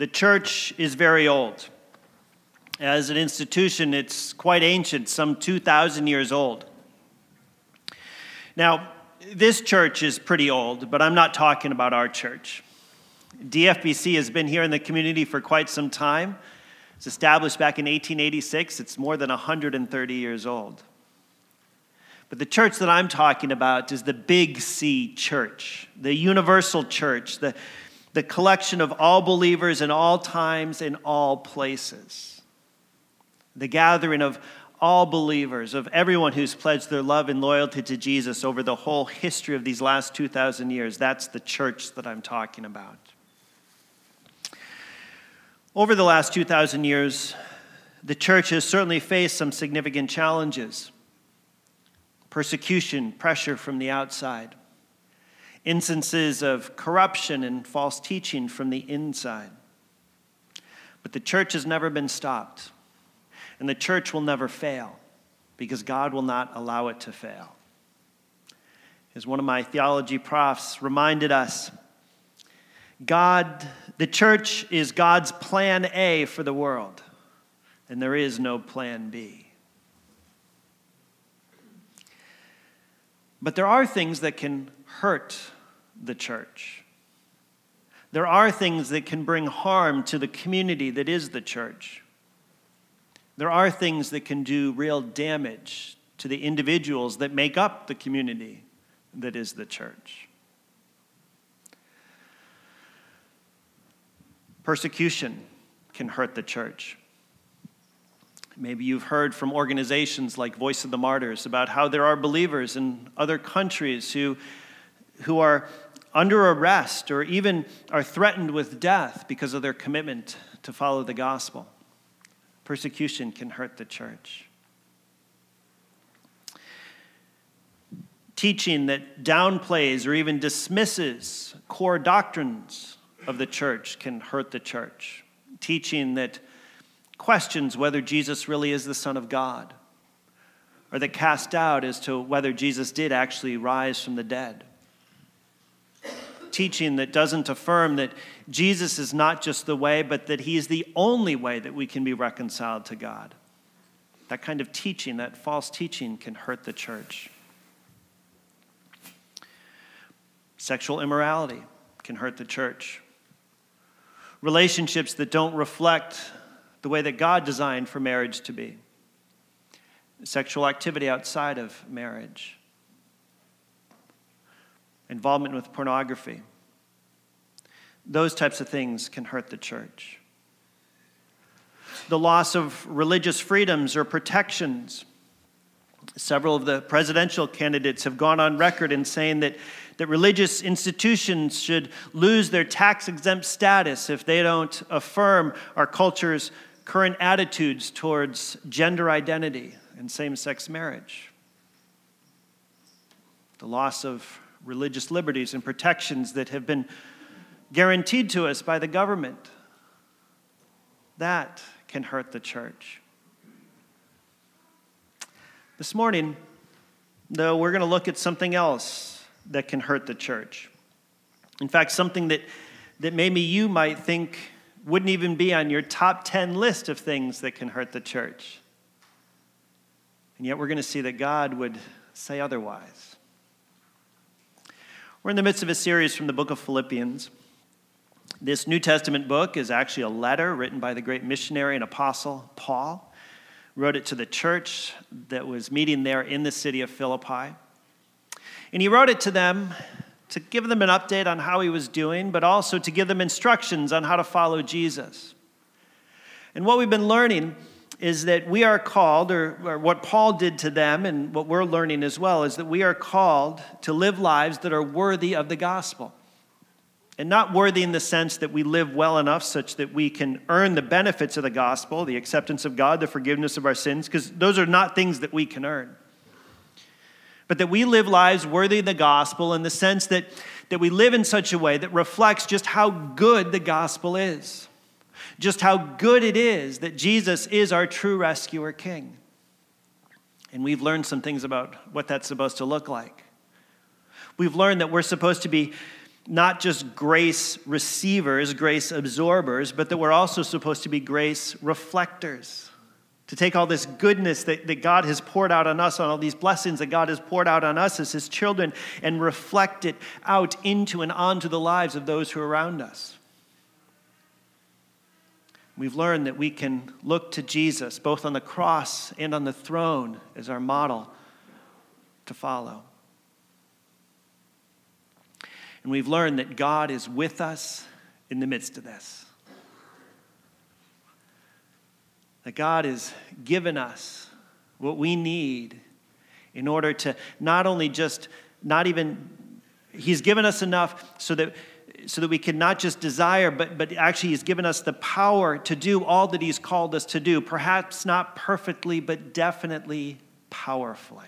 The church is very old. As an institution, it's quite ancient, some 2,000 years old. Now, this church is pretty old, but I'm not talking about our church. DFBC has been here in the community for quite some time. It's established back in 1886. It's more than 130 years old. But the church that I'm talking about is the Big C church, the universal church, the collection of all believers in all times, in all places. The gathering of all believers, of everyone who's pledged their love and loyalty to Jesus over the whole history of these last 2,000 years. That's the church that I'm talking about. Over the last 2,000 years, the church has certainly faced some significant challenges. Persecution, pressure from the outside. Instances of corruption and false teaching from the inside. But the church has never been stopped. And the church will never fail because God will not allow it to fail. As one of my theology profs reminded us, the church is God's plan A for the world, and there is no plan B. But there are things that can hurt the church. There are things that can bring harm to the community that is the church. There are things that can do real damage to the individuals that make up the community that is the church. Persecution can hurt the church. Maybe you've heard from organizations like Voice of the Martyrs about how there are believers in other countries who are under arrest or even are threatened with death because of their commitment to follow the gospel. Persecution can hurt the church. Teaching that downplays or even dismisses core doctrines of the church can hurt the church. Teaching that questions whether Jesus really is the Son of God, or that cast doubt as to whether Jesus did actually rise from the dead. Teaching that doesn't affirm that Jesus is not just the way, but that he is the only way that we can be reconciled to God. That kind of teaching, that false teaching, can hurt the church. Sexual immorality can hurt the church. Relationships that don't reflect the way that God designed for marriage to be. Sexual activity outside of marriage. Involvement with pornography. Those types of things can hurt the church. The loss of religious freedoms or protections. Several of the presidential candidates have gone on record in saying that religious institutions should lose their tax-exempt status if they don't affirm our culture's current attitudes towards gender identity and same-sex marriage. The loss of religious liberties and protections that have been guaranteed to us by the government. That can hurt the church. This morning, though, we're going to look at something else that can hurt the church. In fact, something that maybe you might think wouldn't even be on your top 10 list of things that can hurt the church. And yet we're going to see that God would say otherwise. We're in the midst of a series from the book of Philippians. This New Testament book is actually a letter written by the great missionary and apostle Paul. Wrote it to the church that was meeting there in the city of Philippi. And he wrote it to them to give them an update on how he was doing, but also to give them instructions on how to follow Jesus. And what we've been learning is that we are called, or what Paul did to them, and what we're learning as well, is that we are called to live lives that are worthy of the gospel. And not worthy in the sense that we live well enough such that we can earn the benefits of the gospel, the acceptance of God, the forgiveness of our sins, because those are not things that we can earn. But that we live lives worthy of the gospel in the sense that we live in such a way that reflects just how good the gospel is. Just how good it is that Jesus is our true rescuer king. And we've learned some things about what that's supposed to look like. We've learned that we're supposed to be not just grace receivers, grace absorbers, but that we're also supposed to be grace reflectors. To take all this goodness that God has poured out on us, on all these blessings that God has poured out on us as his children, and reflect it out into and onto the lives of those who are around us. We've learned that we can look to Jesus, both on the cross and on the throne, as our model to follow. And we've learned that God is with us in the midst of this. That God has given us what we need in order to He's given us enough so that we can not just desire, but actually he's given us the power to do all that he's called us to do. Perhaps not perfectly, but definitely powerfully.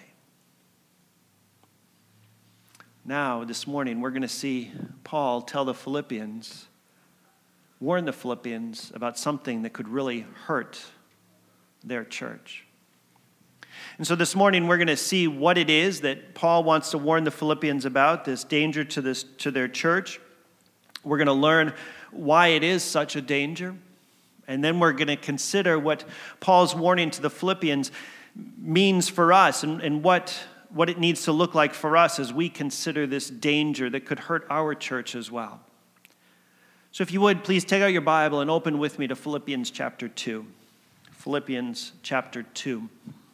Now, this morning, we're going to see Paul tell the Philippians, warn the Philippians about something that could really hurt their church. And so this morning, we're going to see what it is that Paul wants to warn the Philippians about, this danger to their church. We're going to learn why it is such a danger. And then we're going to consider what Paul's warning to the Philippians means for us and what it needs to look like for us as we consider this danger that could hurt our church as well. So if you would, please take out your Bible and open with me to Philippians chapter 2. Philippians chapter 2.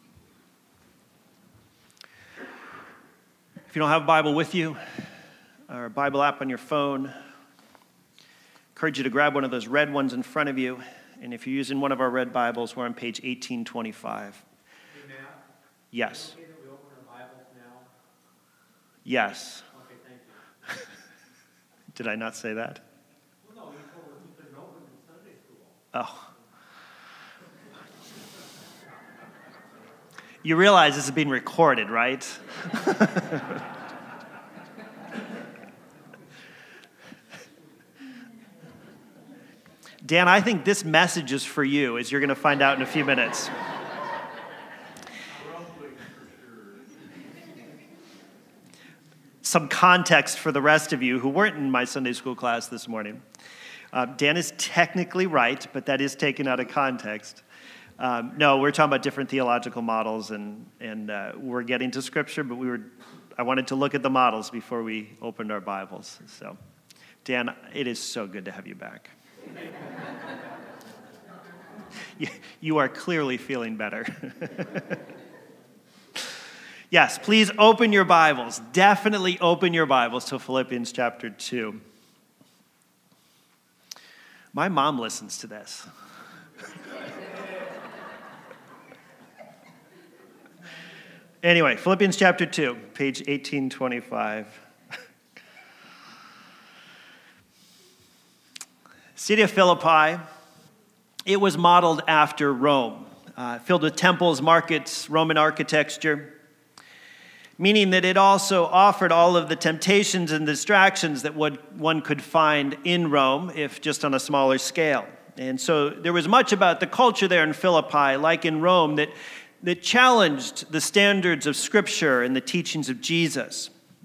If you don't have a Bible with you, or a Bible app on your phone, I encourage you to grab one of those red ones in front of you. And if you're using one of our red Bibles, we're on page 1825. Hey, Matt? Yes. Okay that we open our Bibles now? Yes. Okay, thank you. Did I not say that? Well, no, you told us we couldn't open in Sunday school. Oh. You realize this is being recorded, right? Dan, I think this message is for you, as you're going to find out in a few minutes. Some context for the rest of you who weren't in my Sunday school class this morning. Dan is technically right, but that is taken out of context. No, we're talking about different theological models, and we're getting to Scripture, but I wanted to look at the models before we opened our Bibles. So, Dan, it is so good to have you back. You are clearly feeling better. Yes, please open your Bibles. Definitely open your Bibles to Philippians chapter 2. My mom listens to this. Anyway, Philippians chapter 2, page 1825. City of Philippi, it was modeled after Rome, filled with temples, markets, Roman architecture, meaning that it also offered all of the temptations and distractions that one could find in Rome, if just on a smaller scale. And so there was much about the culture there in Philippi, like in Rome, that challenged the standards of Scripture and the teachings of Jesus.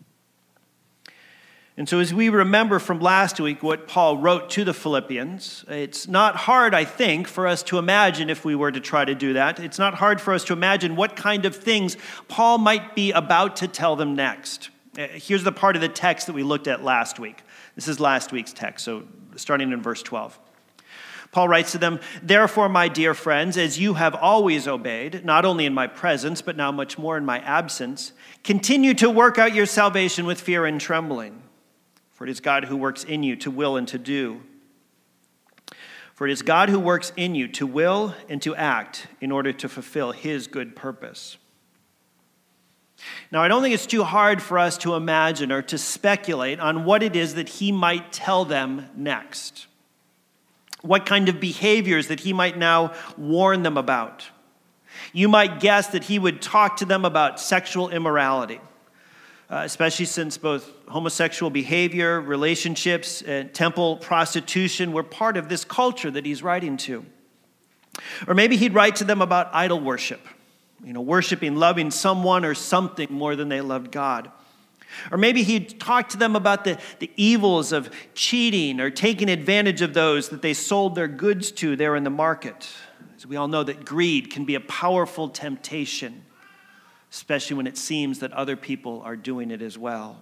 And so as we remember from last week what Paul wrote to the Philippians, it's not hard, I think, for us to imagine, if we were to try to do that, it's not hard for us to imagine what kind of things Paul might be about to tell them next. Here's the part of the text that we looked at last week. This is last week's text, so starting in verse 12. Paul writes to them, "Therefore, my dear friends, as you have always obeyed, not only in my presence, but now much more in my absence, continue to work out your salvation with fear and trembling. For it is God who works in you to will and to do. For it is God who works in you to will and to act in order to fulfill his good purpose." Now, I don't think it's too hard for us to imagine or to speculate on what it is that he might tell them next. What kind of behaviors that he might now warn them about. You might guess that he would talk to them about sexual immorality. Especially since both homosexual behavior, relationships, and temple prostitution were part of this culture that he's writing to. Or maybe he'd write to them about idol worship, worshiping, loving someone or something more than they loved God. Or maybe he talked to them about the evils of cheating or taking advantage of those that they sold their goods to there in the market. As we all know that greed can be a powerful temptation, especially when it seems that other people are doing it as well.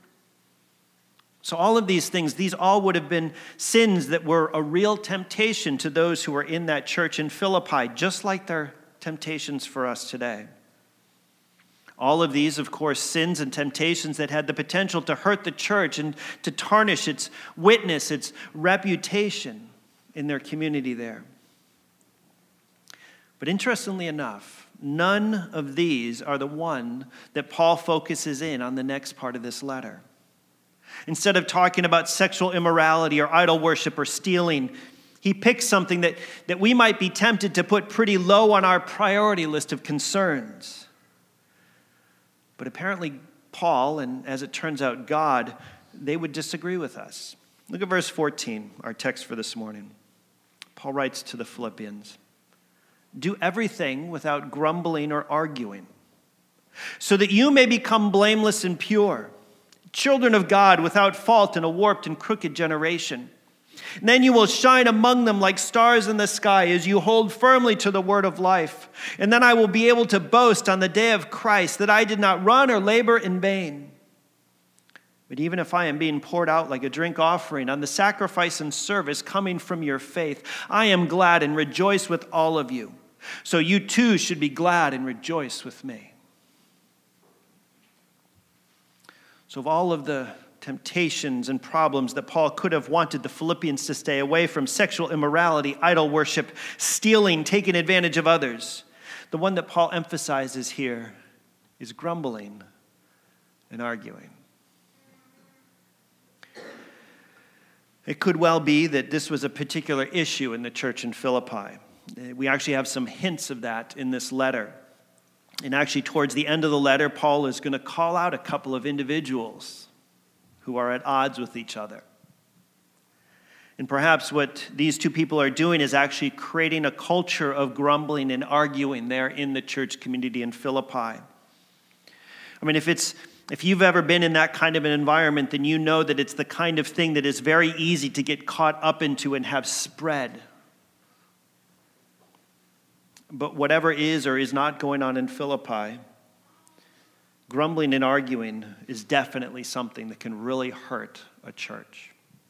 So all of these things, these all would have been sins that were a real temptation to those who were in that church in Philippi, just like they're temptations for us today. All of these, of course, sins and temptations that had the potential to hurt the church and to tarnish its witness, its reputation in their community there. But interestingly enough, none of these are the one that Paul focuses in on the next part of this letter. Instead of talking about sexual immorality or idol worship or stealing, he picks something that we might be tempted to put pretty low on our priority list of concerns. But apparently Paul, and as it turns out God, they would disagree with us. Look at verse 14, our text for this morning. Paul writes to the Philippians, "Do everything without grumbling or arguing, so that you may become blameless and pure, children of God without fault in a warped and crooked generation. And then you will shine among them like stars in the sky as you hold firmly to the word of life. And then I will be able to boast on the day of Christ that I did not run or labor in vain. But even if I am being poured out like a drink offering on the sacrifice and service coming from your faith, I am glad and rejoice with all of you. So you too should be glad and rejoice with me." So of all of the temptations and problems that Paul could have wanted the Philippians to stay away from, sexual immorality, idol worship, stealing, taking advantage of others, the one that Paul emphasizes here is grumbling and arguing. It could well be that this was a particular issue in the church in Philippi. We actually have some hints of that in this letter. And actually, towards the end of the letter, Paul is going to call out a couple of individuals who are at odds with each other. And perhaps what these two people are doing is actually creating a culture of grumbling and arguing there in the church community in Philippi. I mean, if you've ever been in that kind of an environment, then you know that it's the kind of thing that is very easy to get caught up into and have spread. But whatever is or is not going on in Philippi, grumbling and arguing is definitely something that can really hurt a church.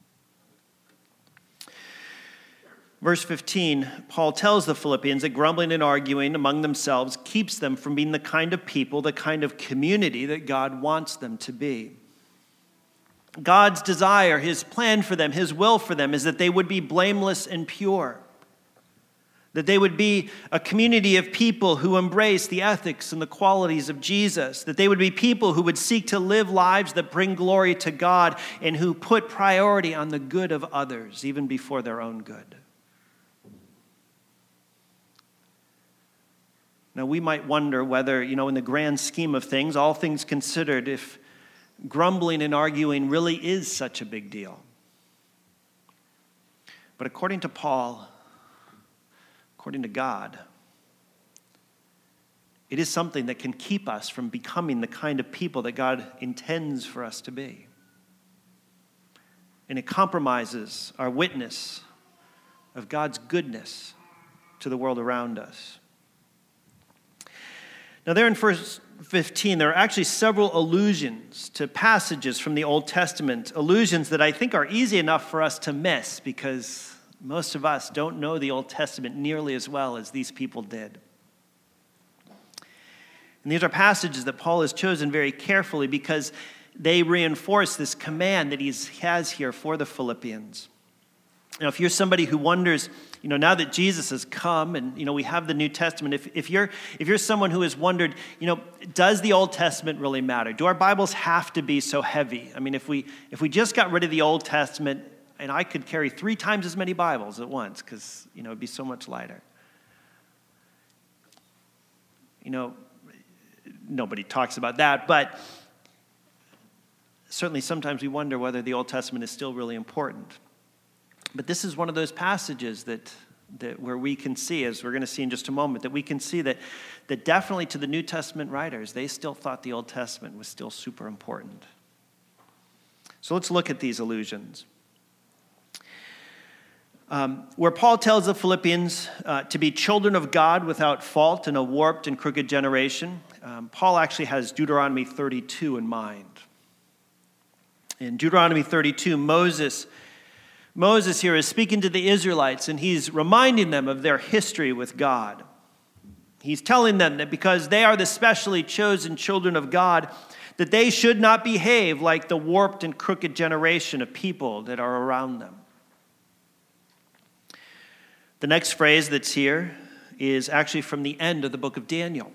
Verse 15, Paul tells the Philippians that grumbling and arguing among themselves keeps them from being the kind of people, the kind of community that God wants them to be. God's desire, his plan for them, his will for them is that they would be blameless and pure. That they would be a community of people who embrace the ethics and the qualities of Jesus. That they would be people who would seek to live lives that bring glory to God and who put priority on the good of others, even before their own good. Now, we might wonder whether, in the grand scheme of things, all things considered, if grumbling and arguing really is such a big deal. But according to Paul, according to God, it is something that can keep us from becoming the kind of people that God intends for us to be. And it compromises our witness of God's goodness to the world around us. Now, there in verse 15, there are actually several allusions to passages from the Old Testament, allusions that I think are easy enough for us to miss because most of us don't know the Old Testament nearly as well as these people did. And these are passages that Paul has chosen very carefully because they reinforce this command that he has here for the Philippians. Now, if you're somebody who wonders, now that Jesus has come and, we have the New Testament, if you're someone who has wondered, does the Old Testament really matter? Do our Bibles have to be so heavy? I mean, if we just got rid of the Old Testament, and I could carry 3 times as many Bibles at once because, it'd be so much lighter. Nobody talks about that, but certainly sometimes we wonder whether the Old Testament is still really important. But this is one of those passages that where we can see, as we're going to see in just a moment, that we can see that definitely to the New Testament writers, they still thought the Old Testament was still super important. So let's look at these allusions. Where Paul tells the Philippians to be children of God without fault in a warped and crooked generation, Paul actually has Deuteronomy 32 in mind. In Deuteronomy 32, Moses here is speaking to the Israelites, and he's reminding them of their history with God. He's telling them that because they are the specially chosen children of God, that they should not behave like the warped and crooked generation of people that are around them. The next phrase that's here is actually from the end of the book of Daniel.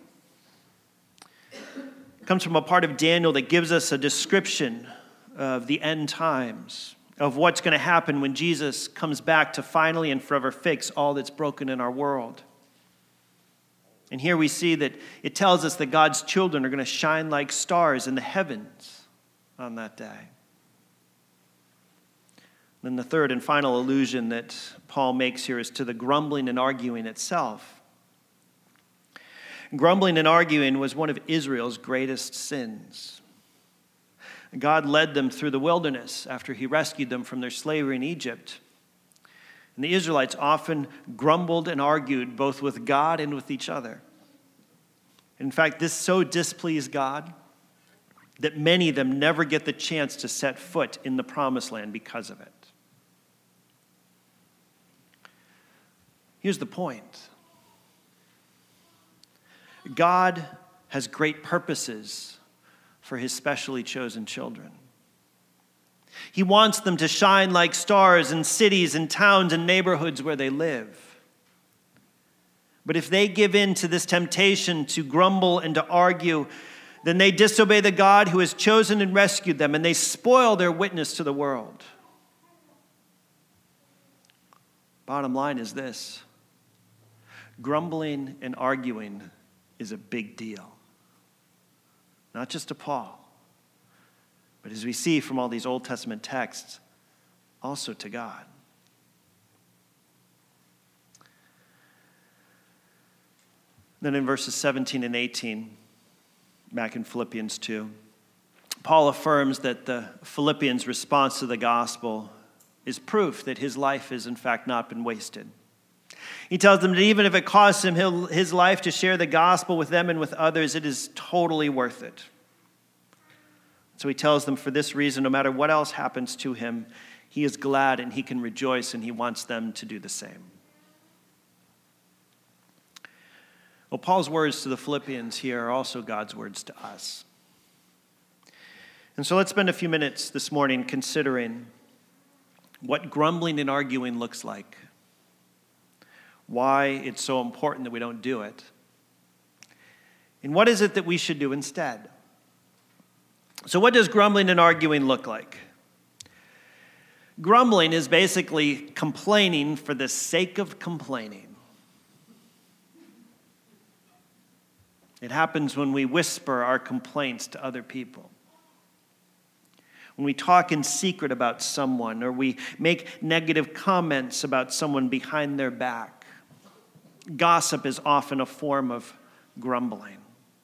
It comes from a part of Daniel that gives us a description of the end times, of what's going to happen when Jesus comes back to finally and forever fix all that's broken in our world. And here we see that it tells us that God's children are going to shine like stars in the heavens on that day. Then the third and final allusion that Paul makes here is to the grumbling and arguing itself. Grumbling and arguing was one of Israel's greatest sins. God led them through the wilderness after he rescued them from their slavery in Egypt. And the Israelites often grumbled and argued both with God and with each other. In fact, this so displeased God that many of them never get the chance to set foot in the promised land because of it. Here's the point. God has great purposes for his specially chosen children. He wants them to shine like stars in cities and towns and neighborhoods where they live. But if they give in to this temptation to grumble and to argue, then they disobey the God who has chosen and rescued them, and they spoil their witness to the world. Bottom line is this: grumbling and arguing is a big deal. Not just to Paul, but as we see from all these Old Testament texts, also to God. Then in verses 17 and 18, back in Philippians 2, Paul affirms that the Philippians' response to the gospel is proof that his life has in fact not been wasted. He tells them that even if it costs him his life to share the gospel with them and with others, it is totally worth it. So he tells them for this reason, no matter what else happens to him, he is glad and he can rejoice, and he wants them to do the same. Well, Paul's words to the Philippians here are also God's words to us. And so let's spend a few minutes this morning considering what grumbling and arguing looks like, why it's so important that we don't do it, and what is it that we should do instead. So what does grumbling and arguing look like? Grumbling is basically complaining for the sake of complaining. It happens when we whisper our complaints to other people, when we talk in secret about someone, or we make negative comments about someone behind their back. Gossip is often a form of grumbling.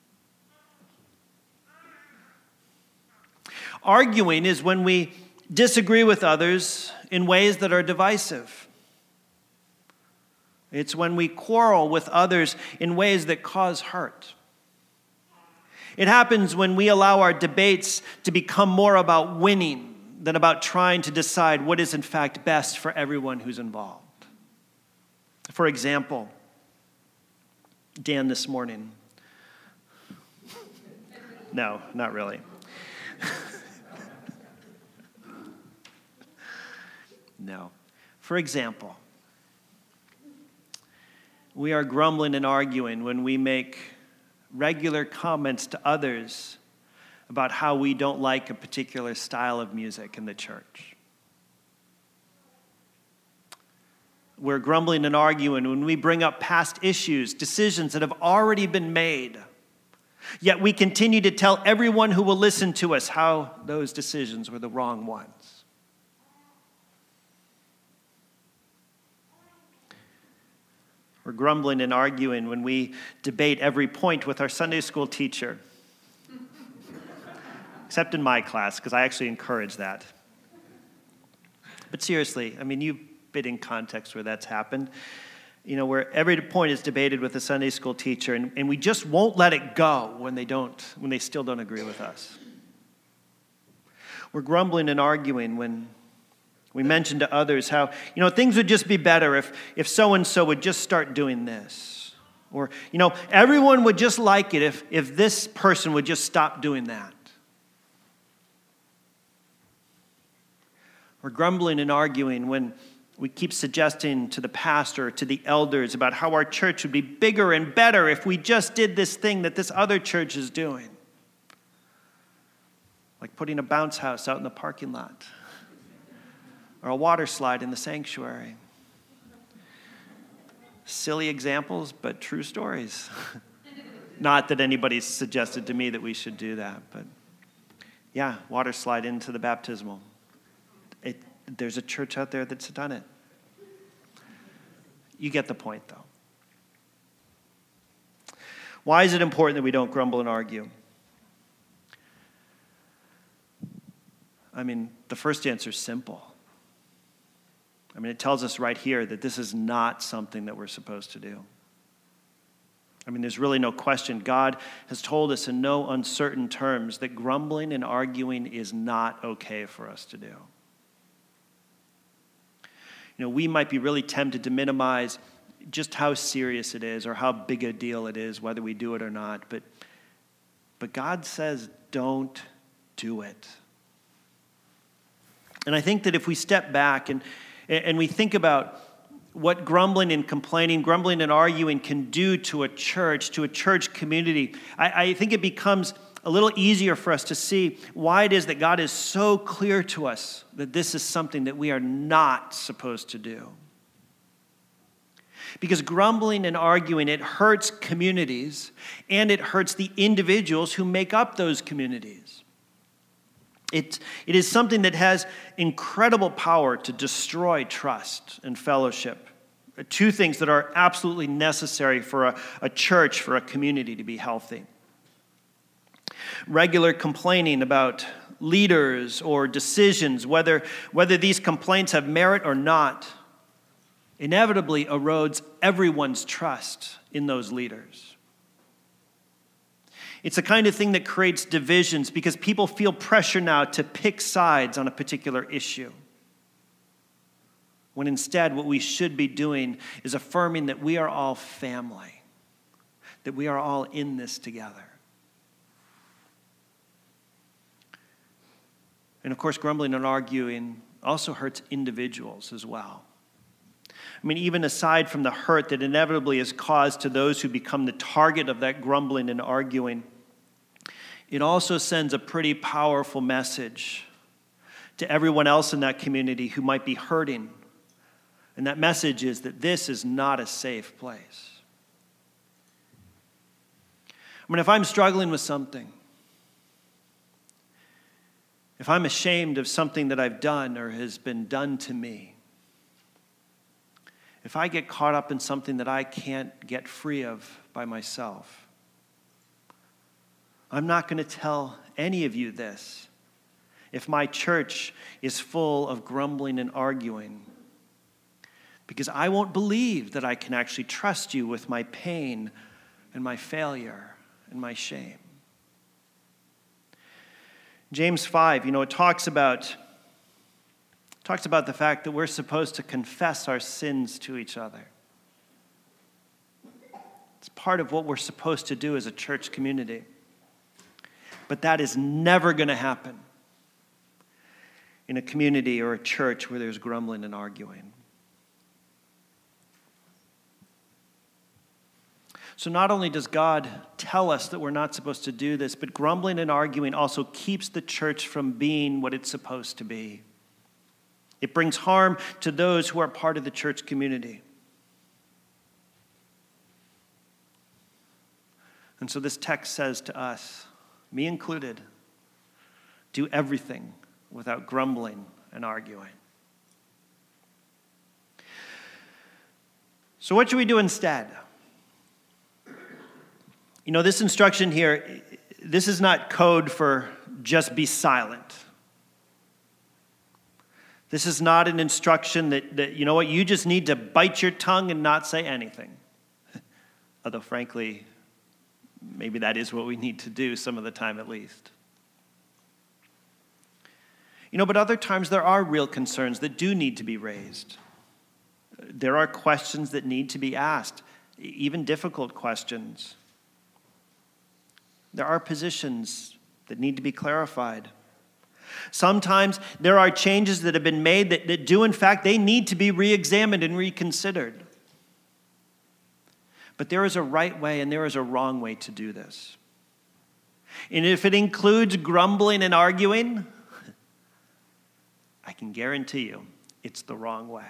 Arguing is when we disagree with others in ways that are divisive. It's when we quarrel with others in ways that cause hurt. It happens when we allow our debates to become more about winning than about trying to decide what is in fact best for everyone who's involved. For example, Dan this morning. No, not really. No. For example, we are grumbling and arguing when we make regular comments to others about how we don't like a particular style of music in the church. We're grumbling and arguing when we bring up past issues, decisions that have already been made, yet we continue to tell everyone who will listen to us how those decisions were the wrong ones. We're grumbling and arguing when we debate every point with our Sunday school teacher. Except in my class, because I actually encourage that. But seriously, I mean, you've been in context where that's happened. Where every point is debated with a Sunday school teacher, and we just won't let it go when they still don't agree with us. We're grumbling and arguing when we mention to others how, things would just be better if so-and-so would just start doing this. Or, everyone would just like it if this person would just stop doing that. We're grumbling and arguing when we keep suggesting to the pastor, to the elders, about how our church would be bigger and better if we just did this thing that this other church is doing. Like putting a bounce house out in the parking lot. Or a water slide in the sanctuary. Silly examples, but true stories. Not that anybody's suggested to me that we should do that, but yeah, water slide into the baptismal. There's a church out there that's done it. You get the point, though. Why is it important that we don't grumble and argue? I mean, the first answer is simple. I mean, it tells us right here that this is not something that we're supposed to do. I mean, there's really no question. God has told us in no uncertain terms that grumbling and arguing is not okay for us to do. We might be really tempted to minimize just how serious it is or how big a deal it is, whether we do it or not. But God says, don't do it. And I think that if we step back and we think about what grumbling and complaining, grumbling and arguing can do to a church community, I think it becomes a little easier for us to see why it is that God is so clear to us that this is something that we are not supposed to do. Because grumbling and arguing, it hurts communities and it hurts the individuals who make up those communities. It is something that has incredible power to destroy trust and fellowship. Two things that are absolutely necessary for a church, for a community to be healthy. Regular complaining about leaders or decisions, whether these complaints have merit or not, inevitably erodes everyone's trust in those leaders. It's the kind of thing that creates divisions because people feel pressure now to pick sides on a particular issue. When instead what we should be doing is affirming that we are all family, that we are all in this together. And of course, grumbling and arguing also hurts individuals as well. I mean, even aside from the hurt that inevitably is caused to those who become the target of that grumbling and arguing, it also sends a pretty powerful message to everyone else in that community who might be hurting. And that message is that this is not a safe place. I mean, if I'm struggling with something, if I'm ashamed of something that I've done or has been done to me, if I get caught up in something that I can't get free of by myself, I'm not going to tell any of you this if my church is full of grumbling and arguing, because I won't believe that I can actually trust you with my pain and my failure and my shame. James 5, it talks about the fact that we're supposed to confess our sins to each other. It's part of what we're supposed to do as a church community. But that is never going to happen in a community or a church where there's grumbling and arguing. So not only does God tell us that we're not supposed to do this, but grumbling and arguing also keeps the church from being what it's supposed to be. It brings harm to those who are part of the church community. And so this text says to us, me included, do everything without grumbling and arguing. So what should we do instead? This instruction here, this is not code for just be silent. This is not an instruction that you just need to bite your tongue and not say anything. Although, frankly, maybe that is what we need to do some of the time at least. But other times there are real concerns that do need to be raised. There are questions that need to be asked, even difficult questions. There are positions that need to be clarified. Sometimes there are changes that have been made that do, in fact, they need to be re-examined and reconsidered. But there is a right way and there is a wrong way to do this. And if it includes grumbling and arguing, I can guarantee you it's the wrong way.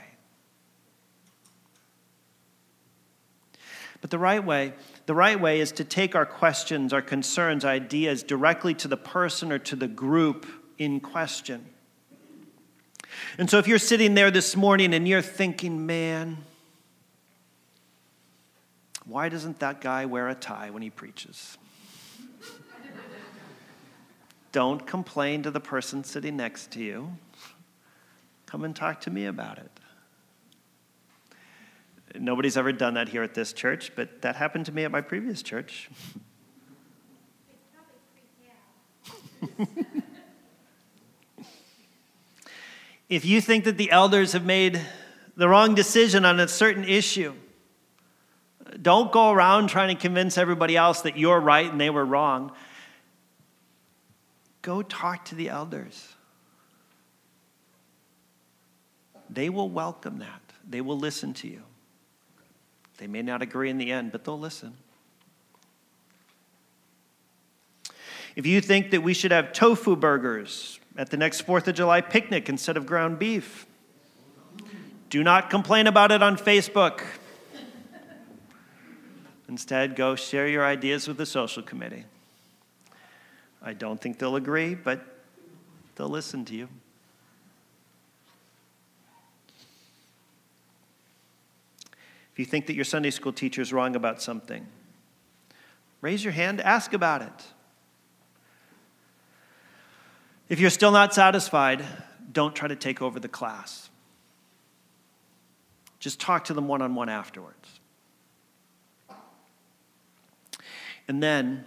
But the right way is to take our questions, our concerns, ideas directly to the person or to the group in question. And so if you're sitting there this morning and you're thinking, man, why doesn't that guy wear a tie when he preaches? Don't complain to the person sitting next to you. Come and talk to me about it. Nobody's ever done that here at this church, but that happened to me at my previous church. If you think that the elders have made the wrong decision on a certain issue, don't go around trying to convince everybody else that you're right and they were wrong. Go talk to the elders. They will welcome that. They will listen to you. They may not agree in the end, but they'll listen. If you think that we should have tofu burgers at the next 4th of July picnic instead of ground beef, do not complain about it on Facebook. Instead, go share your ideas with the social committee. I don't think they'll agree, but they'll listen to you. If you think that your Sunday school teacher is wrong about something, raise your hand, ask about it. If you're still not satisfied, don't try to take over the class. Just talk to them one-on-one afterwards. And then,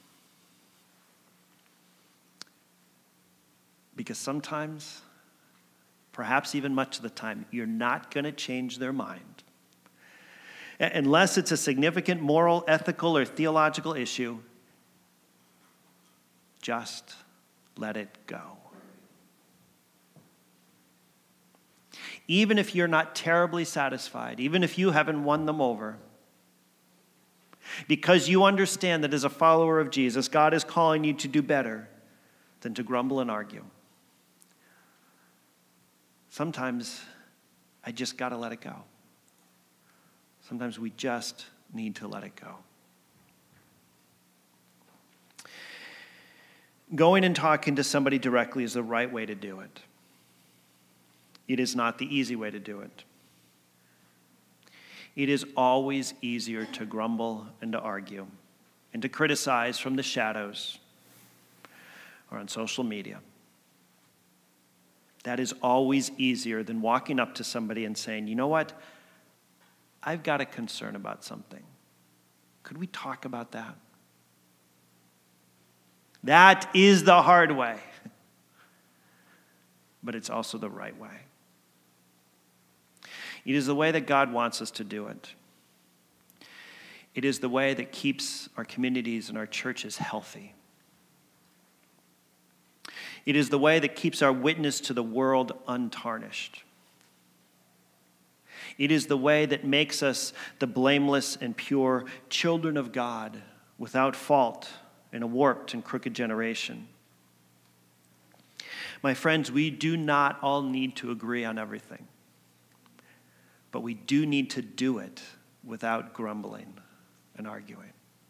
because sometimes, perhaps even much of the time, you're not going to change their mind. Unless it's a significant moral, ethical, or theological issue, just let it go. Even if you're not terribly satisfied, even if you haven't won them over, because you understand that as a follower of Jesus, God is calling you to do better than to grumble and argue. Sometimes I just got to let it go. Sometimes we just need to let it go. Going and talking to somebody directly is the right way to do it. It is not the easy way to do it. It is always easier to grumble and to argue and to criticize from the shadows or on social media. That is always easier than walking up to somebody and saying, you know what? I've got a concern about something. Could we talk about that? That is the hard way. But it's also the right way. It is the way that God wants us to do it. It is the way that keeps our communities and our churches healthy. It is the way that keeps our witness to the world untarnished. It is the way that makes us the blameless and pure children of God without fault in a warped and crooked generation. My friends, we do not all need to agree on everything, but we do need to do it without grumbling and arguing.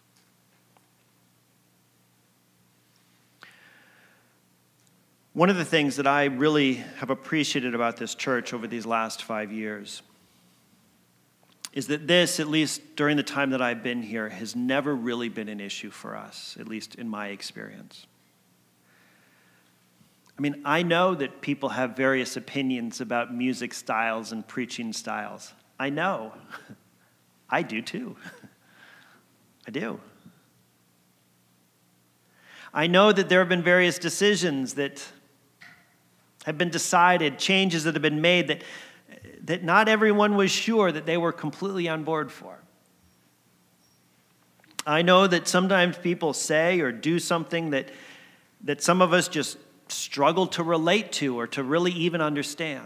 One of the things that I really have appreciated about this church over these last 5 years is that this, at least during the time that I've been here, has never really been an issue for us, at least in my experience. I mean, I know that people have various opinions about music styles and preaching styles. I know. I do too. I do. I know that there have been various decisions that have been decided, changes that have been made that not everyone was sure that they were completely on board for. I know that sometimes people say or do something that some of us just struggle to relate to or to really even understand.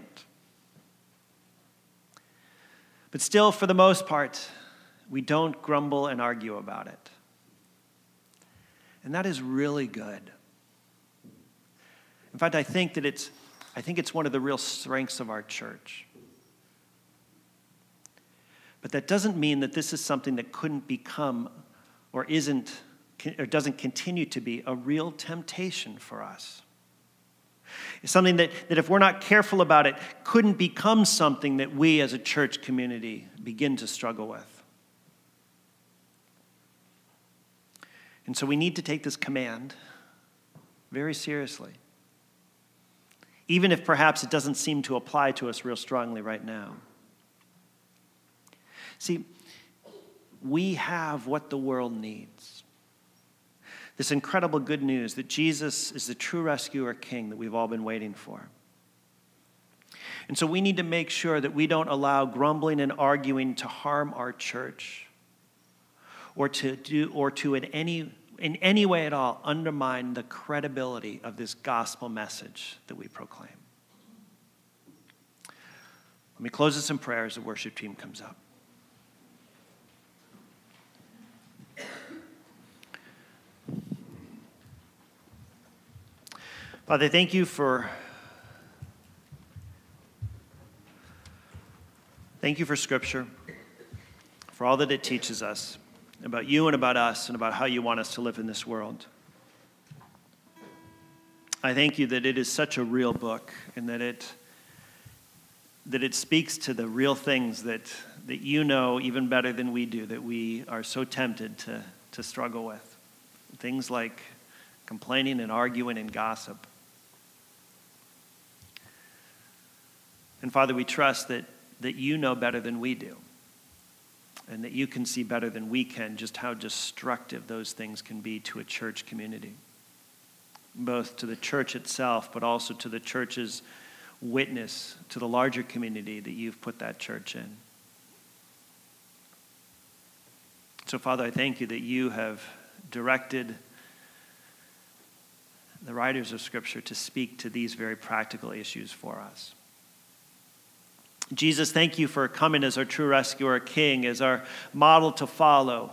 But still, for the most part, we don't grumble and argue about it. And that is really good. In fact, I think it's one of the real strengths of our church. But that doesn't mean that this is something that couldn't become or doesn't continue to be a real temptation for us. It's something that if we're not careful about it, couldn't become something that we as a church community begin to struggle with. And so we need to take this command very seriously, even if perhaps it doesn't seem to apply to us real strongly right now. See, we have what the world needs. This incredible good news that Jesus is the true rescuer king that we've all been waiting for. And so we need to make sure that we don't allow grumbling and arguing to harm our church or to in any way at all undermine the credibility of this gospel message that we proclaim. Let me close this in prayer as the worship team comes up. Father, thank you for Scripture, for all that it teaches us about you and about us and about how you want us to live in this world. I thank you that it is such a real book and that it speaks to the real things that you know even better than we do, that we are so tempted to struggle with. Things like complaining and arguing and gossip. And Father, we trust that you know better than we do, and that you can see better than we can just how destructive those things can be to a church community, both to the church itself, but also to the church's witness to the larger community that you've put that church in. So, Father, I thank you that you have directed the writers of Scripture to speak to these very practical issues for us. Jesus, thank you for coming as our true rescuer king, as our model to follow,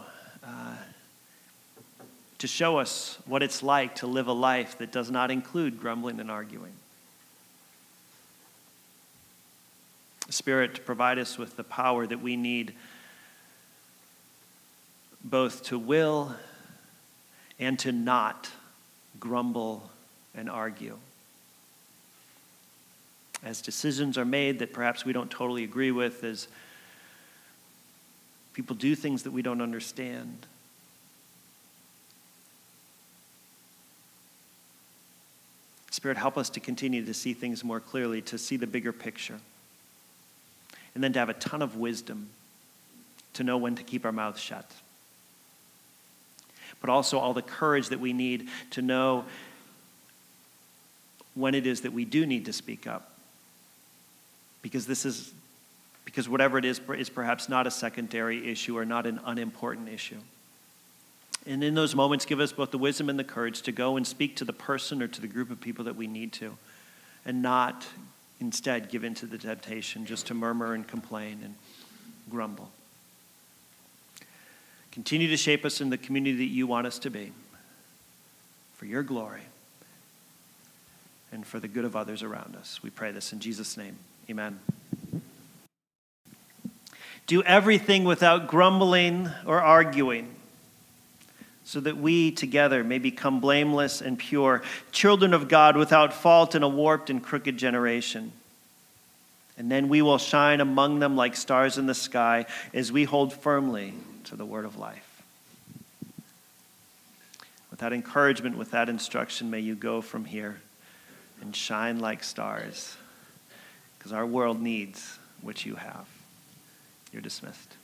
to show us what it's like to live a life that does not include grumbling and arguing. Spirit, to provide us with the power that we need both to will and to not grumble and argue. As decisions are made that perhaps we don't totally agree with, as people do things that we don't understand. Spirit, help us to continue to see things more clearly, to see the bigger picture, and then to have a ton of wisdom to know when to keep our mouths shut. But also all the courage that we need to know when it is that we do need to speak up. Because whatever it is perhaps not a secondary issue or not an unimportant issue. And in those moments, give us both the wisdom and the courage to go and speak to the person or to the group of people that we need to, and not instead give in to the temptation just to murmur and complain and grumble. Continue to shape us in the community that you want us to be, for your glory and for the good of others around us. We pray this in Jesus' name. Amen. Do everything without grumbling or arguing, so that we together may become blameless and pure, children of God without fault in a warped and crooked generation. And then we will shine among them like stars in the sky as we hold firmly to the word of life. With that encouragement, with that instruction, may you go from here and shine like stars, because our world needs what you have. You're dismissed.